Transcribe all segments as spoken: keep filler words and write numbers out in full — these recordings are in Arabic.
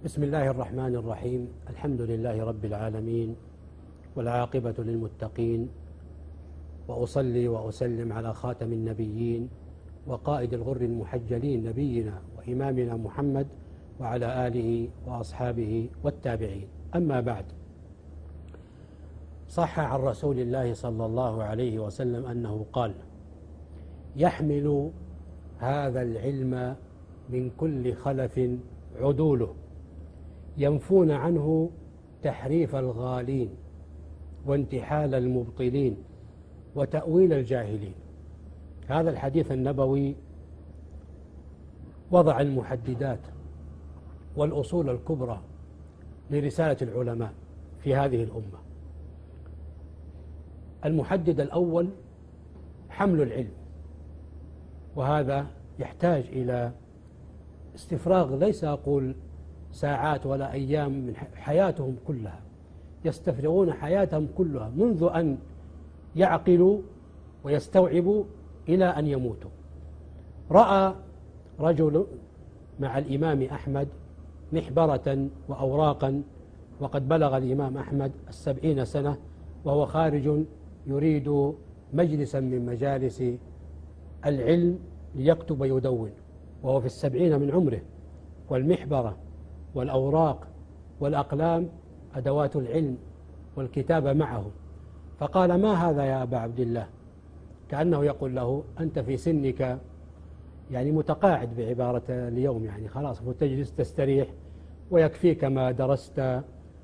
بسم الله الرحمن الرحيم. الحمد لله رب العالمين، والعاقبة للمتقين، وأصلي وأسلم على خاتم النبيين وقائد الغر المحجلين نبينا وإمامنا محمد وعلى آله وأصحابه والتابعين. أما بعد، صح عن رسول الله صلى الله عليه وسلم أنه قال: يحمل هذا العلم من كل خلف عدوله، ينفون عنه تحريف الغالين وانتحال المبطلين وتأويل الجاهلين. هذا الحديث النبوي وضع المحددات والأصول الكبرى لرسالة العلماء في هذه الأمة. المحدد الأول حمل العلم، وهذا يحتاج إلى استفراغ، ليس أقول ساعات ولا أيام، من حياتهم كلها، يستفرغون حياتهم كلها منذ أن يعقلوا ويستوعبوا إلى أن يموتوا. رأى رجل مع الإمام أحمد محبرة وأوراقا، وقد بلغ الإمام أحمد السبعين سنة، وهو خارج يريد مجلسا من مجالس العلم ليكتب ويدون، وهو في السبعين من عمره، والمحبرة والأوراق والأقلام أدوات العلم والكتابة معه. فقال: ما هذا يا أبا عبد الله؟ كأنه يقول له: أنت في سنك يعني متقاعد بعبارة اليوم، يعني خلاص تجلس تستريح ويكفيك ما درست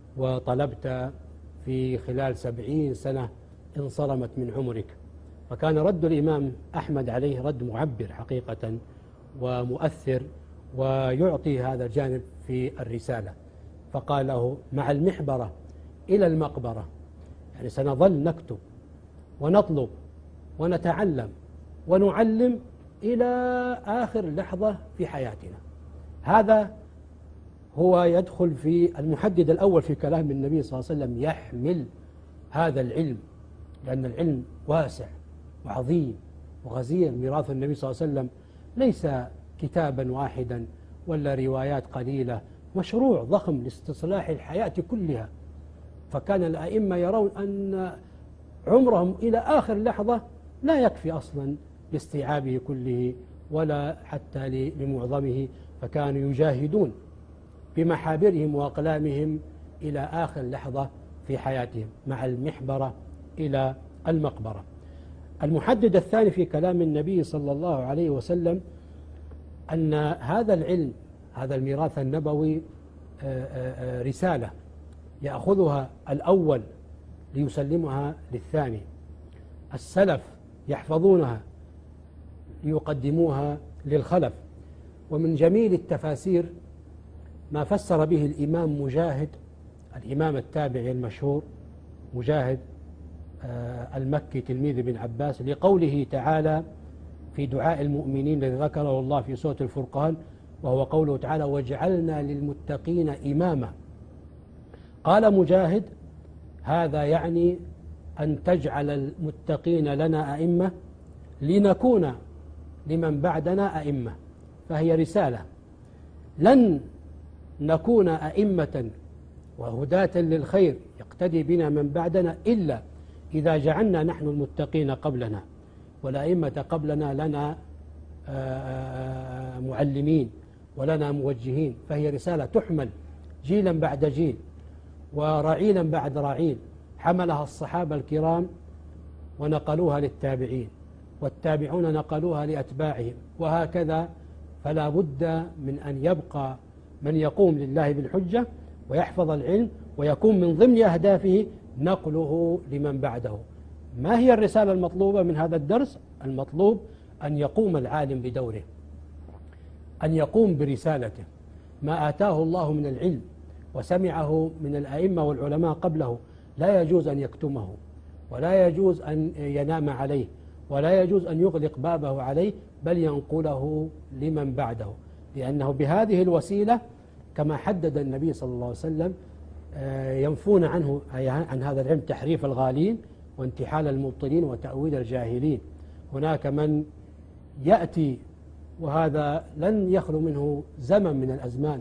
وطلبت في خلال سبعين سنة انصرمت من عمرك. فكان رد الإمام أحمد عليه رد معبر حقيقة ومؤثر، ويعطي هذا الجانب في الرسالة. فقال له: مع المحبرة إلى المقبرة، يعني سنظل نكتب ونطلب ونتعلم ونعلم إلى آخر لحظة في حياتنا. هذا هو يدخل في المحدد الأول في كلام النبي صلى الله عليه وسلم: يحمل هذا العلم، لأن العلم واسع وعظيم وغزير. ميراث النبي صلى الله عليه وسلم ليس كتابا واحدا ولا روايات قليلة، مشروع ضخم لاستصلاح الحياة كلها. فكان الأئمة يرون أن عمرهم إلى آخر لحظة لا يكفي أصلا لاستيعابه كله ولا حتى لمعظمه، فكانوا يجاهدون بمحابرهم وأقلامهم إلى آخر لحظة في حياتهم، مع المحبرة إلى المقبرة. المحدد الثاني في كلام النبي صلى الله عليه وسلم أن هذا العلم، هذا الميراث النبوي، رسالة يأخذها الأول ليسلمها للثاني. السلف يحفظونها ليقدموها للخلف. ومن جميل التفاسير ما فسر به الإمام مجاهد، الإمام التابعي المشهور مجاهد المكي تلميذ ابن عباس، لقوله تعالى في دعاء المؤمنين الذي ذكره الله في سورة الفرقان، وهو قوله تعالى: وجعلنا للمتقين إماما. قال مجاهد: هذا يعني أن تجعل المتقين لنا أئمة لنكون لمن بعدنا أئمة. فهي رسالة، لن نكون أئمة وهداة للخير يقتدي بنا من بعدنا إلا إذا جعلنا نحن المتقين قبلنا، والأئمة قبلنا لنا معلمين ولنا موجهين. فهي رسالة تحمل جيلا بعد جيل ورعيلا بعد رعيل، حملها الصحابة الكرام ونقلوها للتابعين، والتابعون نقلوها لأتباعهم، وهكذا. فلا بد من أن يبقى من يقوم لله بالحجة ويحفظ العلم، ويكون من ضمن أهدافه نقله لمن بعده. ما هي الرسالة المطلوبة من هذا الدرس؟ المطلوب أن يقوم العالم بدوره، أن يقوم برسالته. ما آتاه الله من العلم وسمعه من الأئمة والعلماء قبله لا يجوز أن يكتمه، ولا يجوز أن ينام عليه، ولا يجوز أن يغلق بابه عليه، بل ينقله لمن بعده، لأنه بهذه الوسيلة كما حدد النبي صلى الله عليه وسلم ينفون عنه عن هذا العلم تحريف الغالين وانتحال المبطلين وتأويل الجاهلين. هناك من يأتي وهذا لن يخلو منه زمن من الأزمان،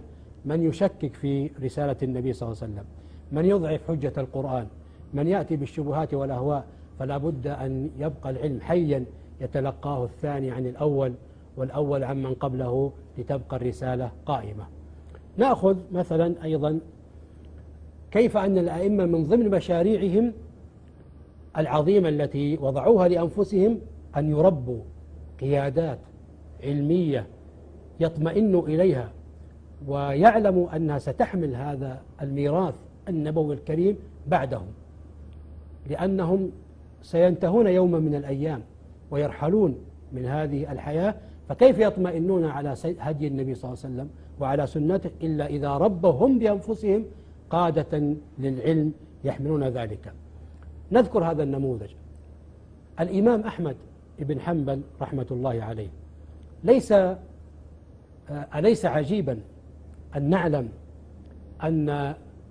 من يشكك في رسالة النبي صلى الله عليه وسلم، من يضعف حجة القرآن، من يأتي بالشبهات والأهواء، فلا بد أن يبقى العلم حيا يتلقاه الثاني عن الأول والأول عن من قبله لتبقى الرسالة قائمة. نأخذ مثلا أيضا كيف أن الأئمة من ضمن مشاريعهم العظيمة التي وضعوها لأنفسهم أن يربوا قيادات علمية يطمئنوا إليها ويعلموا أنها ستحمل هذا الميراث النبوي الكريم بعدهم، لأنهم سينتهون يوما من الأيام ويرحلون من هذه الحياة، فكيف يطمئنون على هدي النبي صلى الله عليه وسلم وعلى سنته إلا إذا ربوا هم بأنفسهم قادة للعلم يحملون ذلك. نذكر هذا النموذج. الإمام أحمد بن حنبل رحمة الله عليه، ليس أليس عجيبا أن نعلم أن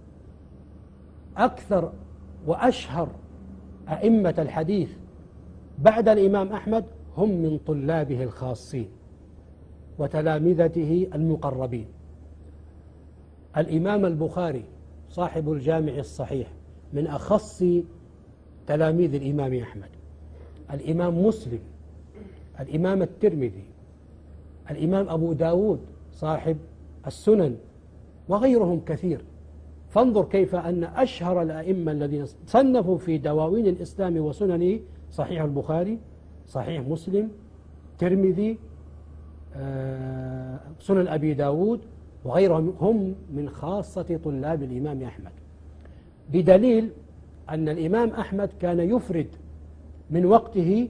أكثر وأشهر أئمة الحديث بعد الإمام أحمد هم من طلابه الخاصين وتلامذته المقربين. الإمام البخاري صاحب الجامع الصحيح من أخص تلاميذ الإمام أحمد، الإمام مسلم، الإمام الترمذي، الإمام أبو داود صاحب السنن، وغيرهم كثير. فانظر كيف أن أشهر الأئمة الذين صنفوا في دواوين الإسلام وسننه صحيح البخاري، صحيح مسلم، ترمذي، سنن أبي داود وغيرهم هم من خاصة طلاب الإمام أحمد، بدليل أن الإمام أحمد كان يفرد من وقته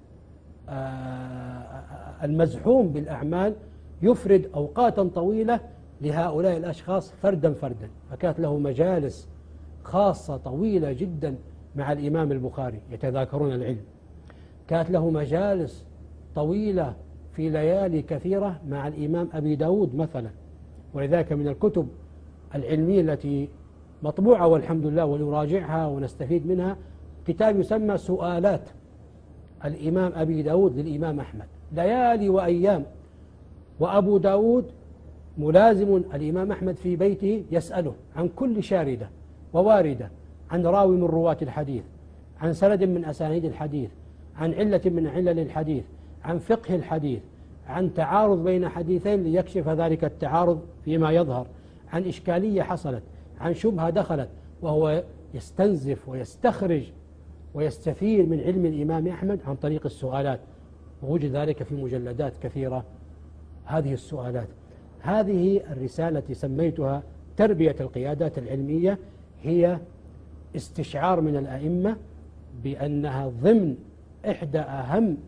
المزحوم بالأعمال، يفرد أوقاتا طويلة لهؤلاء الأشخاص فردا فردا، فكانت له مجالس خاصة طويلة جدا مع الإمام البخاري يتذاكرون العلم، كانت له مجالس طويلة في ليالي كثيرة مع الإمام أبي داود مثلا. ولذلك من الكتب العلمية التي مطبوعة والحمد لله ونراجعها ونستفيد منها كتاب يسمى سؤالات الإمام أبي داود للإمام أحمد، ليالي وأيام، وأبو داود ملازم الإمام أحمد في بيته يسأله عن كل شاردة وواردة، عن راوي من رواة الحديث، عن سند من أسانيد الحديث، عن علة من علل الحديث، عن فقه الحديث، عن تعارض بين حديثين ليكشف ذلك التعارض فيما يظهر، عن إشكالية حصلت، عن شبهة دخلت، وهو يستنزف ويستخرج ويستفير من علم الإمام أحمد عن طريق السؤالات، ووجد ذلك في مجلدات كثيرة. هذه السؤالات، هذه الرسالة التي سميتها تربية القيادات العلمية، هي استشعار من الأئمة بأنها ضمن إحدى أهم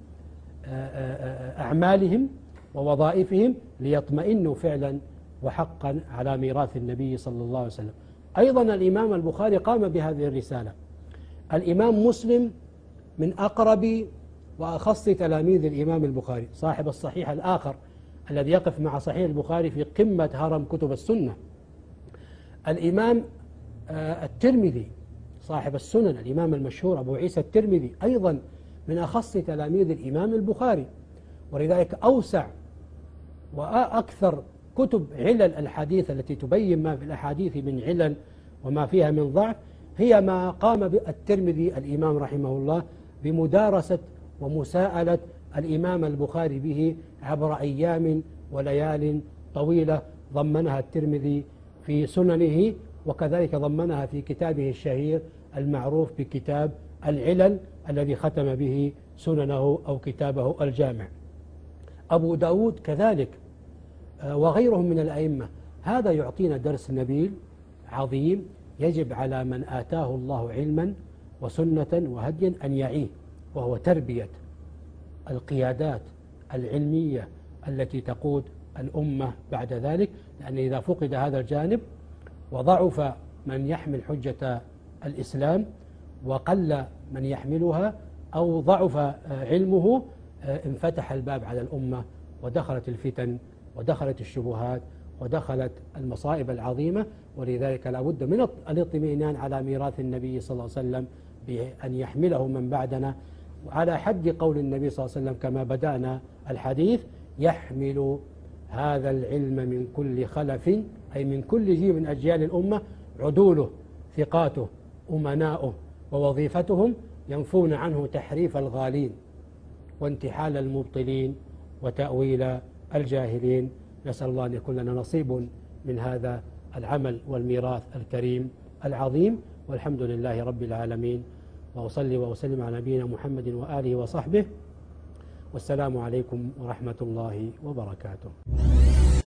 أعمالهم ووظائفهم ليطمئنوا فعلا وحقا على ميراث النبي صلى الله عليه وسلم. أيضا الإمام البخاري قام بهذه الرسالة. الإمام مسلم من أقرب وأخص تلاميذ الإمام البخاري، صاحب الصحيح الآخر الذي يقف مع صحيح البخاري في قمة هرم كتب السنة. الإمام الترمذي صاحب السنن، الإمام المشهور أبو عيسى الترمذي، أيضا من أخص تلاميذ الإمام البخاري، ولذلك أوسع وأكثر كتب علل الحديث التي تبين ما في الأحاديث من علل وما فيها من ضعف هي ما قام بالترمذي الإمام رحمه الله بمدارسة ومساءلة الإمام البخاري به عبر أيام وليال طويلة ضمنها الترمذي في سننه، وكذلك ضمنها في كتابه الشهير المعروف بكتاب العلل الذي ختم به سننه أو كتابه الجامع. أبو داود كذلك وغيرهم من الأئمة. هذا يعطينا درس نبيل عظيم يجب على من آتاه الله علما وسنة وهديا أن يعيه، وهو تربية القيادات العلمية التي تقود الأمة بعد ذلك، لأن إذا فقد هذا الجانب وضعف من يحمل حجة الإسلام وقل من يحملها أو ضعف علمه انفتح الباب على الأمة ودخلت الفتن ودخلت الشبهات ودخلت المصائب العظيمة. ولذلك لا بد من الاطمئنان على ميراث النبي صلى الله عليه وسلم بأن يحمله من بعدنا، وعلى حد قول النبي صلى الله عليه وسلم كما بدأنا الحديث: يحمل هذا العلم من كل خلف، أي من كل جيل من أجيال الأمة، عدوله ثقاته أمناؤه ووظيفتهم ينفون عنه تحريف الغالين وانتحال المبطلين وتأويل الجاهلين. نسأل الله أن يكون لنا نصيب من هذا العمل والميراث الكريم العظيم، والحمد لله رب العالمين، وأصلي وأسلم على نبينا محمد وآله وصحبه، والسلام عليكم ورحمة الله وبركاته.